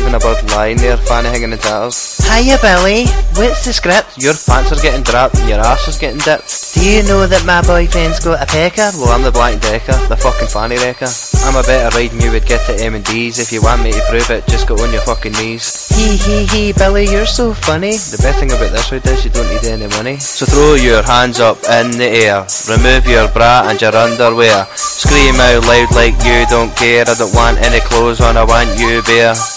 leaving a bird lying there, fanny hanging in tatters. Hiya Billy, what's the script? Your pants are getting drapped and your ass is getting dipped. Do you know that my boyfriend's got a pecker? Well, I'm the Black Decker, the fucking fanny wrecker. I'm a better ride than you would get at M&D's. If you want me to prove it, just go on your fucking knees. Hee Billy, you're so funny. The best thing about this route is you don't need any money. So throw your hands up in the air, remove your bra and your underwear. Scream out loud like you don't care. I don't want any clothes on, I want you bare.